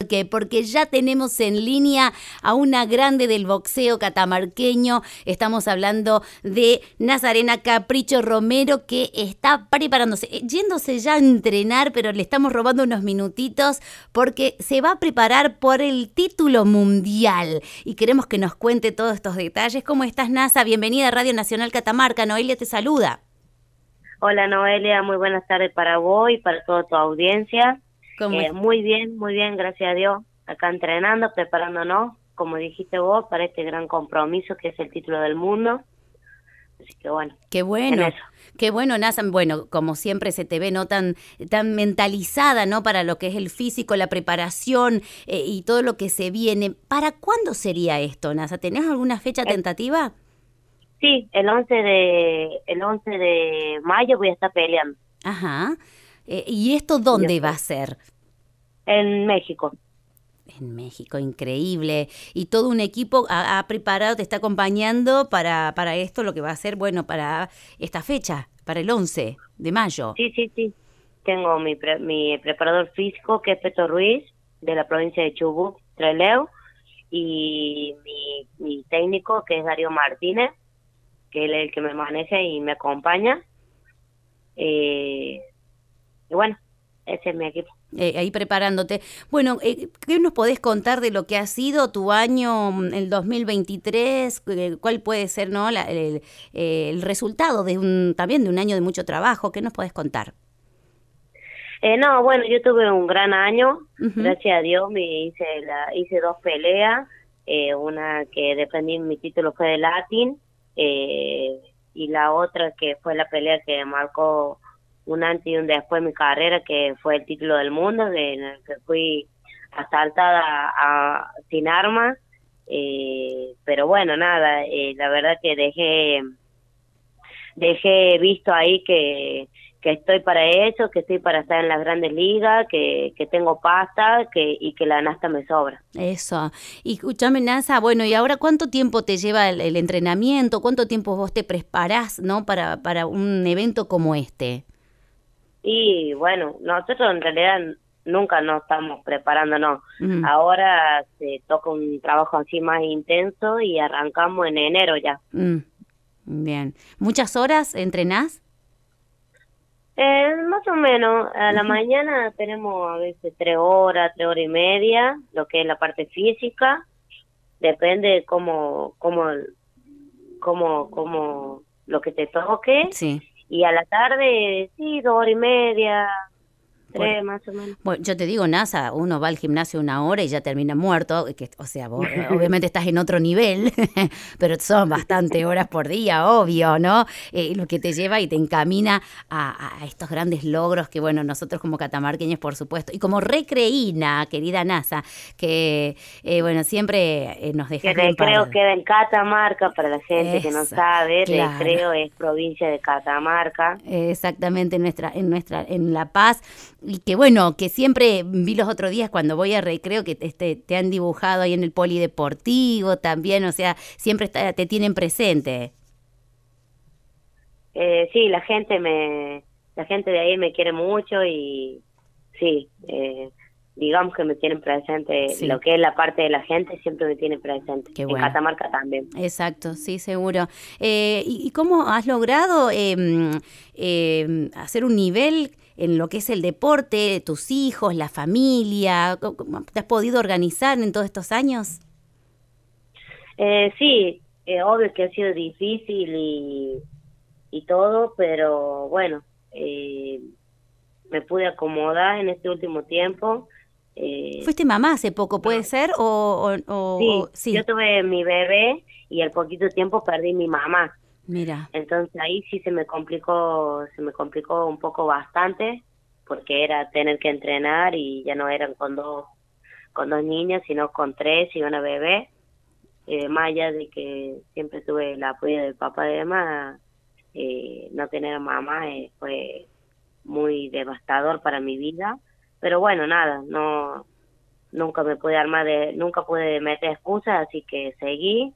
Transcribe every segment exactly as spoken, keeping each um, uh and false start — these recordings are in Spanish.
¿Por qué? Porque ya tenemos en línea a una grande del boxeo catamarqueño. Estamos hablando de Nazarena Capricho Romero, que está preparándose, yéndose ya a entrenar, pero le estamos robando unos minutitos porque se va a preparar por el título mundial. Y queremos que nos cuente todos estos detalles. ¿Cómo estás, Nasa? Bienvenida a Radio Nacional Catamarca. Noelia te saluda. Hola Noelia, muy buenas tardes para vos y para toda tu audiencia. ¿Cómo Eh, es? muy bien, muy bien, gracias a Dios. Acá entrenando, preparándonos, como dijiste vos, para este gran compromiso que es el título del mundo. Así que bueno. Qué bueno, qué bueno, Nasa. Bueno, como siempre se te ve no tan, tan mentalizada, ¿no? Para lo que es el físico, la preparación eh, y todo lo que se viene. ¿Para cuándo sería esto, Nasa? ¿Tenés alguna fecha El, tentativa? sí, el once de el once de mayo voy a estar peleando. Ajá. Eh, ¿Y esto dónde va a ser? En México. En México, increíble. Y todo un equipo ha, ha preparado, te está acompañando para, para esto, lo que va a ser, bueno, para esta fecha, para el once de mayo. Sí, sí, sí. Tengo mi pre, mi preparador físico, que es Peto Ruiz, de la provincia de Chubut, Trelew, y mi, mi técnico, que es Darío Martínez, que él es el que me maneja y me acompaña. Eh, y bueno, ese es mi equipo. Eh, ahí preparándote. Bueno, eh, ¿qué nos podés contar de lo que ha sido tu año, el dos mil veintitrés? Eh, ¿Cuál puede ser, no, la, el, eh, el resultado de un también de un año de mucho trabajo? ¿Qué nos podés contar? Eh, no, bueno, yo tuve un gran año, Uh-huh. gracias a Dios. Me hice la hice dos peleas, eh, una que defendí mi título fue de Latin, eh, y la otra que fue la pelea que marcó un antes y un después en mi carrera, que fue el título del mundo, de, en el que fui asaltada a, a, sin armas, eh, pero bueno, nada, eh, la verdad que dejé dejé visto ahí que que estoy para eso, que estoy para estar en las grandes ligas, que, que tengo pasta que y que la nasta me sobra. Eso. Y escúchame, Nasa, bueno, ¿y ahora cuánto tiempo te lleva el, el entrenamiento? ¿Cuánto tiempo vos te preparás, no, para, para un evento como este? Y bueno, nosotros en realidad nunca nos estamos preparándonos. Mm. Ahora se toca un trabajo así más intenso y arrancamos en enero ya. Mm. Bien. ¿Muchas horas entrenás? Eh, más o menos, a la Uh-huh. mañana tenemos a veces tres horas, tres horas y media, lo que es la parte física. Depende de cómo, cómo, cómo, cómo lo que te toque. Sí. Y a la tarde, sí, dos horas y media, tres Por, más o menos. bueno, yo te digo, Nasa, uno va al gimnasio una hora y ya termina muerto, que, o sea, vos obviamente estás en otro nivel, pero son bastante horas por día, obvio, ¿no? Eh, lo que te lleva y te encamina a, a estos grandes logros que, bueno, nosotros como catamarqueños, por supuesto, y como recreína, querida Nasa, que, eh, bueno, siempre eh, nos dejas Que bien Recreo parado. queda en Catamarca, para la gente Eso, que no sabe, claro. Recreo es provincia de Catamarca. Exactamente, en nuestra, en nuestra, en La Paz, y que bueno, que siempre vi los otros días cuando voy a Recreo que este, te han dibujado ahí en el polideportivo también, o sea, siempre está, te tienen presente. Eh, sí, la gente me, la gente de ahí me quiere mucho y sí, eh, digamos que me tienen presente, Sí. lo que es la parte de la gente siempre me tiene presente. Qué En bueno. Catamarca también. Exacto, sí, seguro. Eh, ¿y, ¿Y cómo has logrado eh, eh, hacer un nivel en lo que es el deporte, tus hijos, la familia? ¿Cómo te has podido organizar en todos estos años? Eh, sí, eh, obvio que ha sido difícil y, y todo, pero bueno, eh, me pude acomodar en este último tiempo. Eh, ¿Fuiste mamá hace poco, puede ser? O, o, o, sí, o sí. yo tuve mi bebé y al poquito tiempo perdí mi mamá. Mira. Entonces ahí sí se me complicó, se me complicó un poco bastante, porque era tener que entrenar y ya no eran con dos, con dos niñas, sino con tres y una bebé. Eh, más allá de que siempre tuve el apoyo del papá de Emma, eh, no tener a mamá eh, fue muy devastador para mi vida. Pero bueno, nada, no, nunca me pude armar de, nunca pude meter excusas, así que seguí.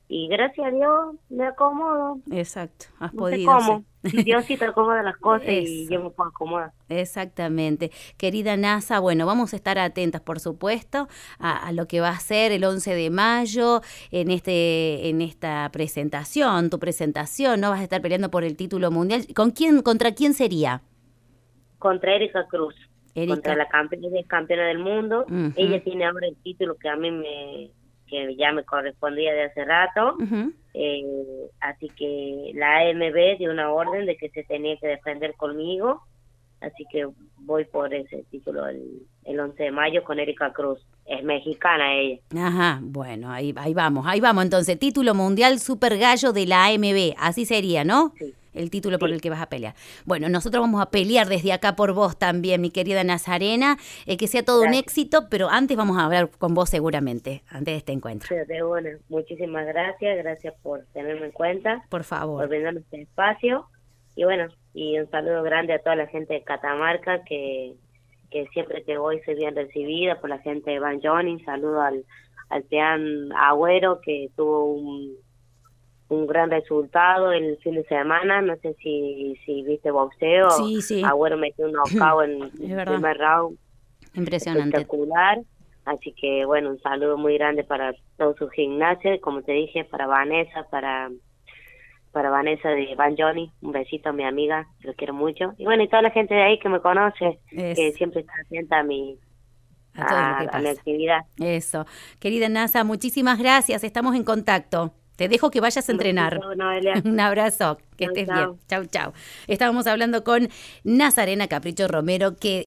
y gracias a Dios me acomodo. Exacto, has No sé podido. cómo. Sí. Si Dios sí te acomoda las cosas y Eso. yo me puedo acomodar. Exactamente. Querida Nasa, bueno, vamos a estar atentas, por supuesto, a, a lo que va a ser el once de mayo en este en esta presentación, tu presentación, ¿no? Vas a estar peleando por el título mundial. ¿Con quién, contra quién sería? Contra Erika Cruz, Erika. contra la campeona, campeona del mundo. Uh-huh. Ella tiene ahora el título que a mí me que ya me correspondía de hace rato. Uh-huh. eh, así que la A M B dio una orden de que se tenía que defender conmigo, así que voy por ese título el, el once de mayo con Erika Cruz. Es mexicana ella. Ajá, bueno, ahí, ahí vamos, ahí vamos entonces, título mundial super gallo de la A M B, así sería, ¿no? Sí. El título por Sí. el que vas a pelear. Bueno, nosotros vamos a pelear desde acá por vos también, mi querida Nazarena, eh, que sea todo Gracias. un éxito, pero antes vamos a hablar con vos seguramente, antes de este encuentro. Sí, de buena. Muchísimas gracias, gracias por tenerme en cuenta, Por favor. por brindarme este espacio, y bueno, y un saludo grande a toda la gente de Catamarca, que, que siempre que voy soy bien recibida por la gente de Van Johnny. Saludo al, al Team Agüero, que tuvo un un gran resultado el fin de semana. No sé si, si viste boxeo. Sí, sí. Agüero metió un knockout en el primer round. Impresionante. Espectacular. Así que, bueno, un saludo muy grande para todos sus gimnasios, como te dije, para Vanessa, para para Vanessa de Van Johnny. Un besito a mi amiga, lo quiero mucho. Y bueno, y toda la gente de ahí que me conoce, es. que siempre está atenta a mi, a, todo a, lo que pasa. a mi actividad. Eso. Querida Nasa, muchísimas gracias. Estamos en contacto. Te dejo que vayas a entrenar. Un abrazo, que chau, estés chau. bien. Chau, chau. Estábamos hablando con Nazarena Capricho Romero, que